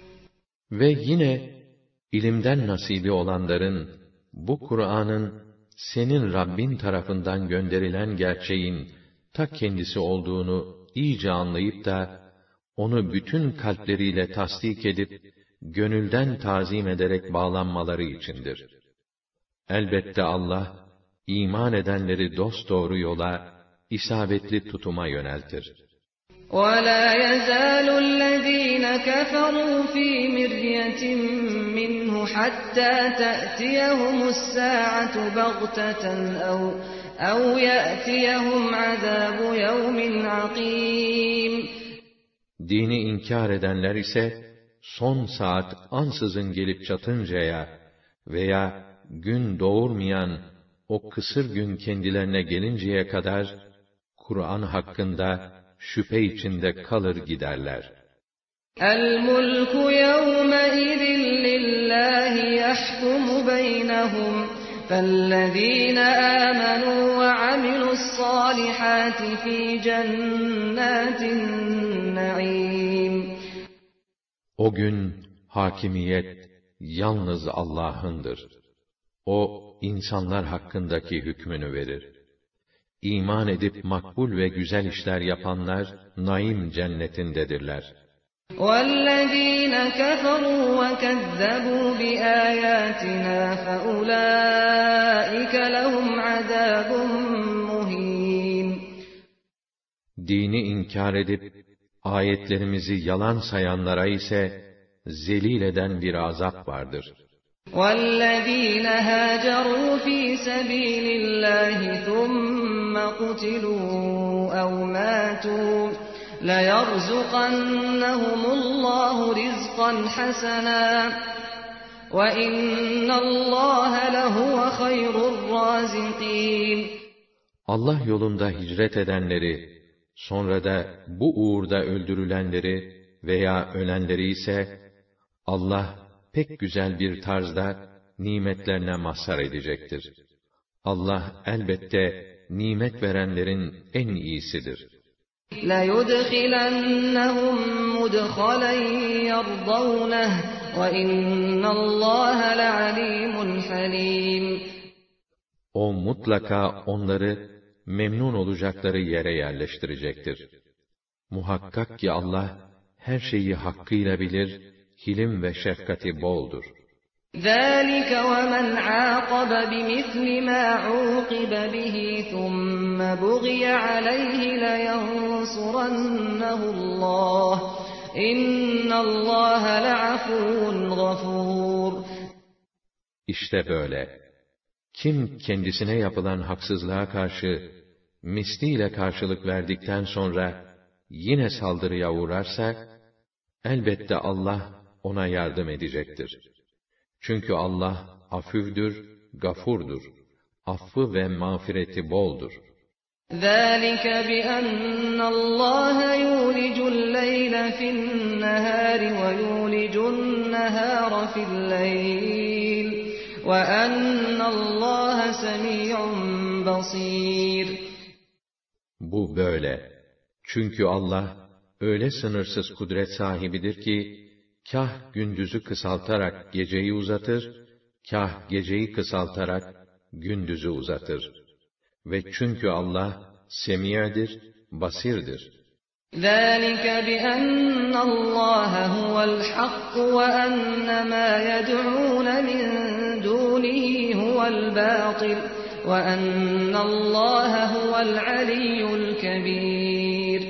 A: Ve yine ilimden nasibi olanların bu Kur'an'ın senin Rabbin tarafından gönderilen gerçeğin ta kendisi olduğunu iyice anlayıp da onu bütün kalpleriyle tasdik edip gönülden tazim ederek bağlanmaları içindir. Elbette Allah iman edenleri dosdoğru yola, isabetli tutuma yöneltir.
B: وَلَا يَزَالُ الَّذ۪ينَ كَفَرُوا ف۪ي مِرْيَةٍ مِّنْهُ حَتَّى تَأْتِيَهُمُ السَّاعَةُ بَغْتَةً اَوْ يَأْتِيَهُمْ عَذَابُ يَوْمٍ عَقِيمٍ.
A: Dini inkar edenler ise, son saat ansızın gelip çatıncaya veya gün doğurmayan o kısır gün kendilerine gelinceye kadar, Kur'an hakkında şüphe içinde kalır giderler.
B: الْمُلْكُ يَوْمَئِذٍ لِلَّهِ يَحْكُمُ بَيْنَهُمْ فَالَّذ۪ينَ آمَنُوا وَعَمِلُوا الصَّالِحَاتِ ف۪ي جَنَّاتِ النَّعِيمِ.
A: O gün hakimiyet yalnız Allah'ındır. O insanlar hakkındaki hükmünü verir. İman edip makbul ve güzel işler yapanlar naim cennetindedirler.
B: وَالَّذ۪ينَ كَفَرُوا وَكَذَّبُوا بِآيَاتِنَا فَأُولَٰئِكَ لَهُمْ عَذَابٌ مُّهِينٌ.
A: Dini inkar edip ayetlerimizi yalan sayanlara ise zelil eden bir azap vardır.
B: وَالَّذ۪ينَ هَاجَرُوا ف۪ي سَب۪يلِ اللّٰهِ ثُمَّ قُتِلُوا اَوْ مَاتُوا لَيَرْزُقَنَّهُمُ اللّٰهُ رِزْقًا حَسَنًا وَاِنَّ اللّٰهَ لَهُوَ خَيْرُ الرَّازِقِينَ.
A: Allah yolunda hicret edenleri, sonra da bu uğurda öldürülenleri veya ölenleri ise, Allah pek güzel bir tarzda nimetlerine mazhar edecektir. Allah elbette nimet verenlerin en iyisidir.
B: لَيُدْخِلَنَّهُمْ مُدْخَلًا يَرْضَوْنَهُ وَاِنَّ اللّٰهَ لَعَلِيمٌ حَلِيمٌ.
A: O mutlaka onları memnun olacakları yere yerleştirecektir. Muhakkak ki Allah her şeyi hakkıyla bilir, hilim ve şefkati boldur.
B: ذَٰلِكَ وَمَنْ عَاقَبَ بِمِثْلِ مَا عُوقِبَ بِهِ ثُمَّ بُغِيَ عَلَيْهِ لَيَنصُرَنَّهُ اللّٰهُ اِنَّ اللّٰهَ لَعَفُوٌّ غَفُورٌ.
A: İşte böyle. Kim kendisine yapılan haksızlığa karşı misliyle karşılık verdikten sonra yine saldırıya uğrarsa, elbette Allah ona yardım edecektir. Çünkü Allah afüvdür, gafurdur. Affı ve mağfireti boldur.
B: ذَٰلِكَ بِأَنَّ اللّٰهَ يُولِجُ اللَّيْلَ فِي النَّهَارِ وَيُولِجُ النَّهَارَ فِي اللَّيْلِ وَأَنَّ اللّٰهَ سَمِيعٌ بَصِيرٌ.
A: Bu böyle. Çünkü Allah öyle sınırsız kudret sahibidir ki, kâh gündüzü kısaltarak geceyi uzatır, kâh geceyi kısaltarak gündüzü uzatır. Ve çünkü Allah semi'dir, basirdir.
B: ذَٰلِكَ بِأَنَّ اللّٰهَ هُوَ الْحَقُّ وَأَنَّ مَا يَدْعُونَ مِن دُونِهِ هُوَ الْبَاطِلُ وَأَنَّ اللّٰهَ هُوَ الْعَلِيُّ الْكَبِيرُ.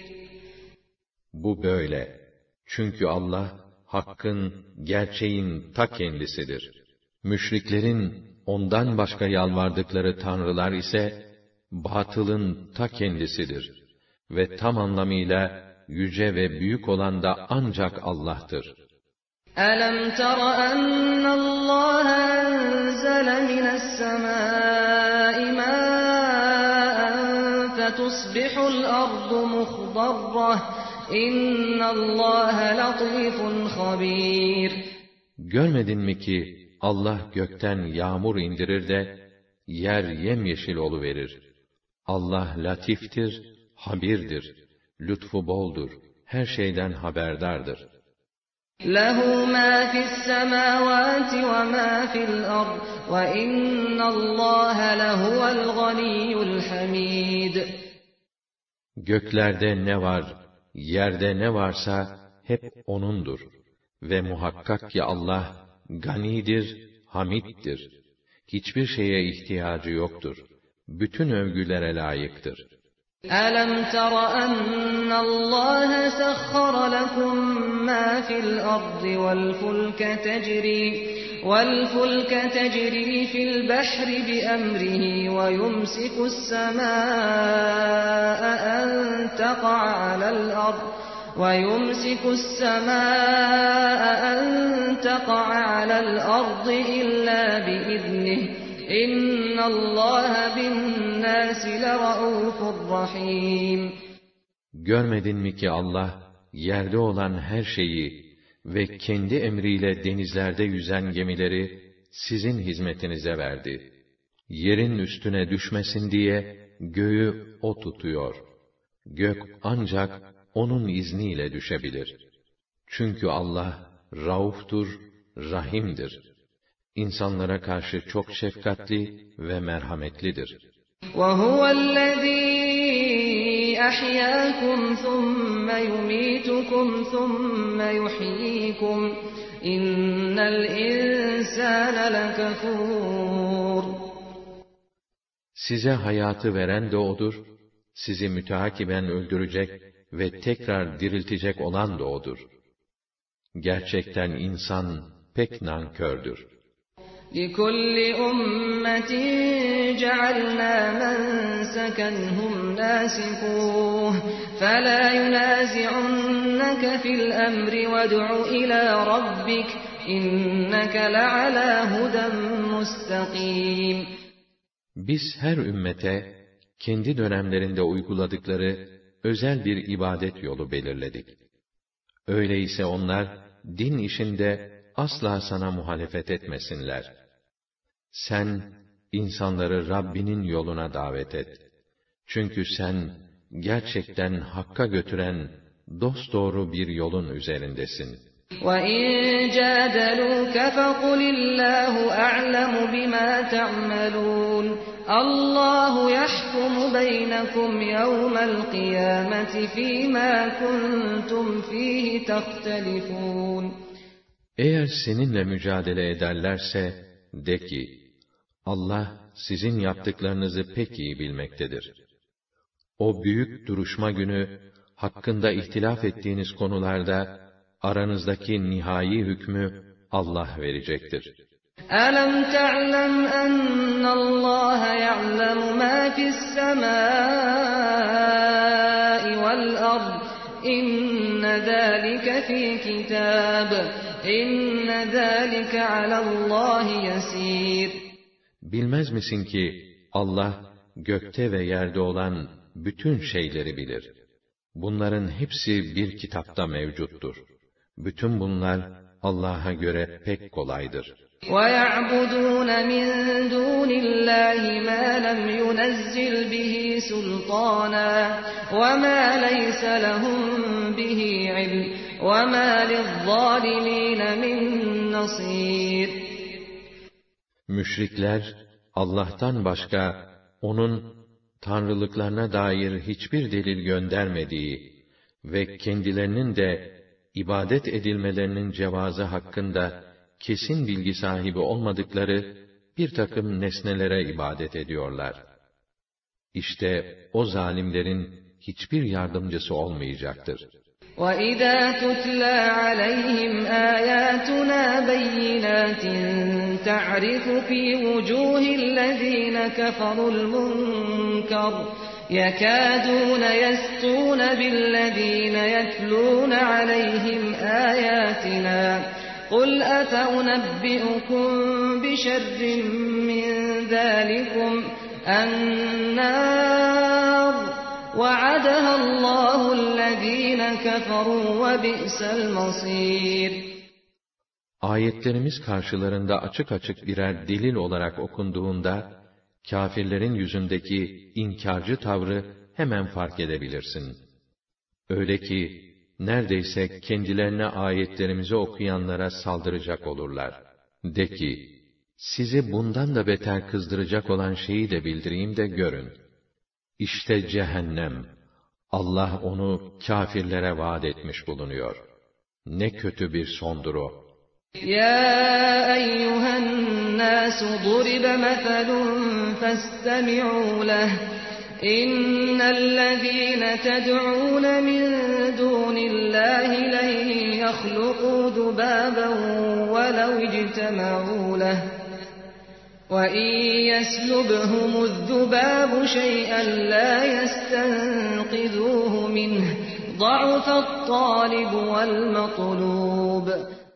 A: Bu böyle. Çünkü Allah, hakkın, gerçeğin ta kendisidir. Müşriklerin ondan başka yalvardıkları tanrılar ise, batılın ta kendisidir. Ve tam anlamıyla yüce ve büyük olan da ancak Allah'tır.
B: أَلَمْ تَرَ أَنَّ اللّٰهَ أَنزَلَ مِنَ السَّمَاءِ مَاءً فَتُصْبِحُ الْأَرْضُ مُخْضَرَّةً إِنَّ اللّٰهَ لَطِيفٌ خَبِيرٌ.
A: Görmedin mi ki Allah gökten yağmur indirir de yer yemyeşil oluverir. Allah latiftir, habirdir, lütfu boldur, her şeyden haberdardır.
B: لَهُ مَا فِي السَّمَاوَاتِ وَمَا فِي الْأَرْضِ وَإِنَّ اللّٰهَ لَهُوَ الْغَنِيُّ الْحَمِيدُ.
A: Göklerde ne var, yerde ne varsa hep O'nundur. Ve muhakkak ki Allah, ganidir, hamiddir. Hiçbir şeye ihtiyacı yoktur. Bütün övgülere layıktır.
B: أَلَمْ تَرَ أَنَّ اللّٰهَ سَخَّرَ لَكُم مَّا فِي الْأَرْضِ وَالْفُلْكَ تَجْرِي فِي الْبَحْرِ بِأَمْرِهِ وَيُمْسِكُ السَّمَاءَ أَن تَقَعَ عَلَى الْأَرْضِ إِلَّا بِإِذْنِهِ إِنَّ اللّٰهَ بِالنَّاسِ لَرَءُوفٌ رَحِيمٌ.
A: Görmedin mi ki Allah, yerde olan her şeyi ve kendi emriyle denizlerde yüzen gemileri sizin hizmetinize verdi. Yerin üstüne düşmesin diye göğü O tutuyor. Gök ancak O'nun izniyle düşebilir. Çünkü Allah, Rauftur, Rahim'dir. İnsanlara karşı çok şefkatli ve merhametlidir.
B: وَهُوَ الَّذ۪ي أَحْيَاكُمْ ثُمَّ يُمِيتُكُمْ ثُمَّ يُحْيِيكُمْ اِنَّ الْاِنْسَانَ لَكَفُورٌ.
A: Size hayatı veren de O'dur, sizi müteakiben öldürecek ve tekrar diriltecek olan da O'dur. Gerçekten insan pek nankördür.
B: لِكُلِّ أُمَّةٍ جَعَلْنَا مَنْسَكًا هُمْ نَاسِكُوهُ فَلَا يُنَازِعُنَّكَ فِي الْأَمْرِ وَادْعُ إِلَى رَبِّكَ إِنَّكَ لَعَلَى هُدًى مُسْتَقِيمٍ.
A: Biz her ümmete kendi dönemlerinde uyguladıkları özel bir ibadet yolu belirledik. Öyleyse onlar din işinde asla sana muhalefet etmesinler. Sen insanları Rabbinin yoluna davet et. Çünkü sen gerçekten hakka götüren dosdoğru bir yolun üzerindesin.
B: وَاِنْ جَادَلُوكَ فَقُلِ اللّٰهُ أَعْلَمُ بِمَا تَعْمَلُونَ اللّٰهُ يَحْكُمُ بَيْنَكُمْ يَوْمَ الْقِيَامَةِ فِيمَا كُنْتُمْ فِيهِ تَخْتَلِفُونَ.
A: Eğer seninle mücadele ederlerse, de ki, Allah sizin yaptıklarınızı pek iyi bilmektedir. O büyük duruşma günü, hakkında ihtilaf ettiğiniz konularda, aranızdaki nihai hükmü Allah verecektir.
B: أَلَمْ تَعْلَمْ أَنَّ اللّٰهَ يَعْلَمُ مَا فِي السَّمَاءِ وَالْأَرْضِ إِنَّ ذَٰلِكَ فِي كِتَابٍ إِنَّ ذَٰلِكَ عَلَى اللّٰهِ يَسِيرٌ.
A: Bilmez misin ki Allah gökte ve yerde olan bütün şeyleri bilir. Bunların hepsi bir kitapta mevcuttur. Bütün bunlar Allah'a göre pek kolaydır.
B: وَيَعْبُدُونَ مِنْ دُونِ اللّٰهِ مَا لَمْ يُنَزِّلْ بِهِ سُلْطَانًا وَمَا لَيْسَ لَهُمْ بِهِ عِلْمٌ وَمَا لِلظَّالِمِينَ مِنْ نَصِيرٍ.
A: Müşrikler, Allah'tan başka, O'nun tanrılıklarına dair hiçbir delil göndermediği ve kendilerinin de ibadet edilmelerinin cevazı hakkında kesin bilgi sahibi olmadıkları bir takım nesnelere ibadet ediyorlar. İşte o zalimlerin hiçbir yardımcısı olmayacaktır.
B: وَإِذَا تُتْلَى عَلَيْهِمْ آيَاتُنَا بَيِّنَاتٍ تَعْرِفُ فِي وُجُوهِ الَّذِينَ كَفَرُوا الْمُنكَرَ يَكَادُونَ يَسْطُونَ بِالَّذِينَ يَتْلُونَ عَلَيْهِمْ آيَاتِنَا قُلْ أَفَأُنَبِّئُكُم بِشَرٍّ مِّن ذَٰلِكُمْ النَّارُ وَعَدَهَا اللّٰهُ الَّذ۪ينَ كَفَرُوا وَبِئْسَ الْمَصِيرُ.
A: Ayetlerimiz karşılarında açık açık birer delil olarak okunduğunda, kâfirlerin yüzündeki inkarcı tavrı hemen fark edebilirsin. Öyle ki, neredeyse kendilerine ayetlerimizi okuyanlara saldıracak olurlar. De ki, sizi bundan da beter kızdıracak olan şeyi de bildireyim de görün. İşte cehennem, Allah onu kâfirlere vaat etmiş bulunuyor. Ne kötü bir sondur o.
B: Ya eyyühen nâsu duribe mefelun festemi'û leh. İnnellezîne ted'ûne min dûnillâhi len yahluqû zubâben velev ictema'û leh. وَإِنْ يَسْلُبْهُمُ الذُّبَابُ شَيْئًا لَا يَسْتَنْقِذُوهُ مِنْهُ ضَعُفَ الطَّالِبُ وَالْمَطْلُوبُ.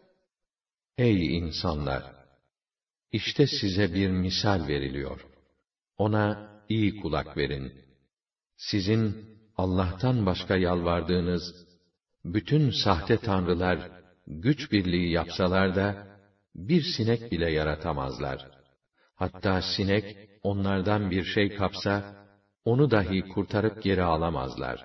A: Ey insanlar! İşte size bir misal veriliyor. Ona iyi kulak verin. Sizin Allah'tan başka yalvardığınız bütün sahte tanrılar güç birliği yapsalar da bir sinek bile yaratamazlar. Hatta sinek onlardan bir şey kapsa, onu dahi kurtarıp geri alamazlar.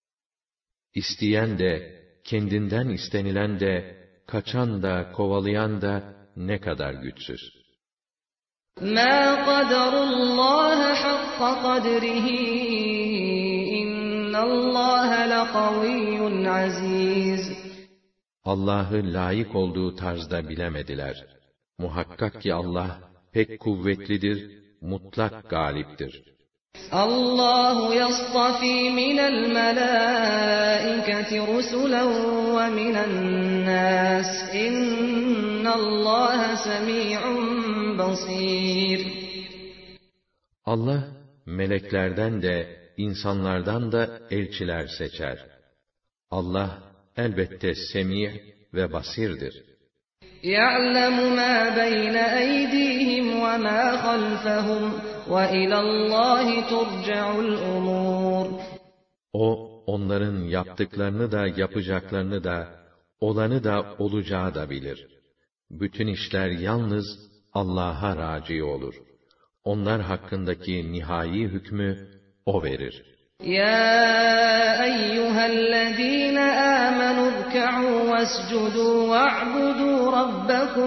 A: İsteyen de, kendinden istenilen de, kaçan da, kovalayan da ne kadar güçsüz.
B: مَا قَدَرُ اللّٰهَ حَقَّ قَدْرِهِ اِنَّ اللّٰهَ لَقَوِيٌّ عَز۪يزٌ.
A: Allah'ı layık olduğu tarzda bilemediler. Muhakkak ki Allah, pek kuvvetlidir, mutlak galiptir.
B: Allahu yastafî minel melâiketi rusulen ve minen nâs. İnnallâhe semî'un basîr.
A: Allah, meleklerden de, insanlardan da elçiler seçer. Allah, elbette semî' ve basirdir.
B: يَعْلَمُ مَا بَيْنَ أَيْدِيهِمْ وَمَا خَلْفَهُمْ وَإِلَى اللّٰهِ تُرْجَعُ الْأُمُورُ.
A: O, onların yaptıklarını da, yapacaklarını da, olanı da, olacağı da bilir. Bütün işler yalnız Allah'a raci olur. Onlar hakkındaki nihai hükmü O verir.
B: يَا أَيُّهَا الَّذ۪ينَ آمَنُوا ارْكَعُوا وَاسْجُدُوا وَاعْبُدُوا رَبَّكُمْ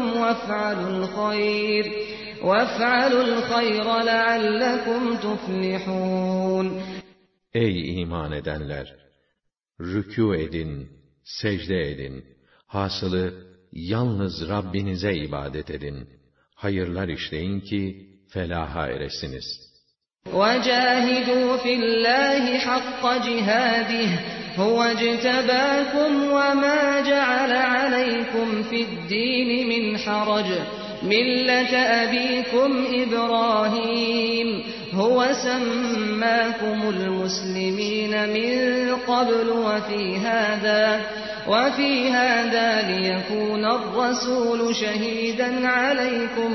B: وَافْعَلُوا الْخَيْرَ لَعَلَّكُمْ تُفْلِحُونَ.
A: Ey iman edenler! Rükû edin, secde edin. Hasılı, yalnız Rabbinize ibadet edin. Hayırlar işleyin ki, felaha eresiniz.
B: وَجَاهِدُوا فِي اللّٰهِ حَقَّ جِهَادِهِ هُوَ اجْتَبَاكُمْ وَمَا جَعَلَ عَلَيْكُمْ فِي الدِّينِ مِنْ حَرَجٍ مِلَّةَ أَبِيكُمْ إِبْرَاهِيمَ هُوَ سَمَّاكُمُ الْمُسْلِمِينَ مِنْ قَبْلُ وَفِي هَذَا لِيَكُونَ الرَّسُولُ شَهِيدًا عَلَيْكُمْ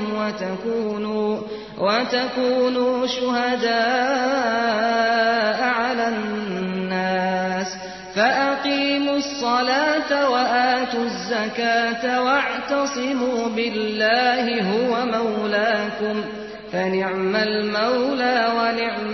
B: وَتَكُونُوا شُهَدَاءَ عَلَى النَّاسِ فَأَقِيمُوا الصَّلَاةَ وَآتُوا الزَّكَاةَ وَاعْتَصِمُوا بِاللَّهِ هُوَ مَوْلَاكُمْ فَنِعْمَ الْمَوْلَى وَنِعْمَ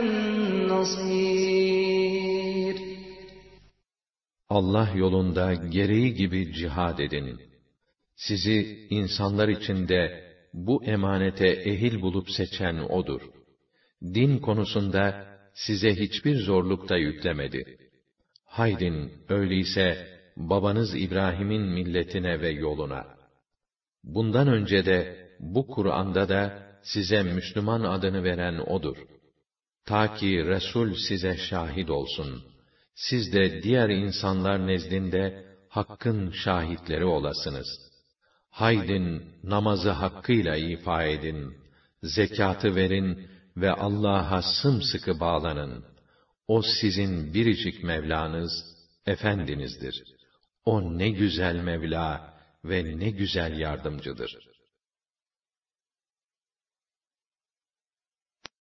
B: النَّصِيرُ.
A: Allah yolunda gereği gibi cihad edin. Sizi insanlar içinde bu emanete ehil bulup seçen O'dur. Din konusunda size hiçbir zorluk da yüklemedi. Haydin, öyleyse babanız İbrahim'in milletine ve yoluna. Bundan önce de bu Kur'an'da da size Müslüman adını veren O'dur. Ta ki Resul size şahit olsun. Siz de diğer insanlar nezdinde Hakk'ın şahitleri olasınız. Haydin, namazı hakkıyla ifa edin, zekatı verin ve Allah'a sımsıkı bağlanın. O sizin biricik Mevlanız, Efendinizdir. O ne güzel Mevla ve ne güzel yardımcıdır.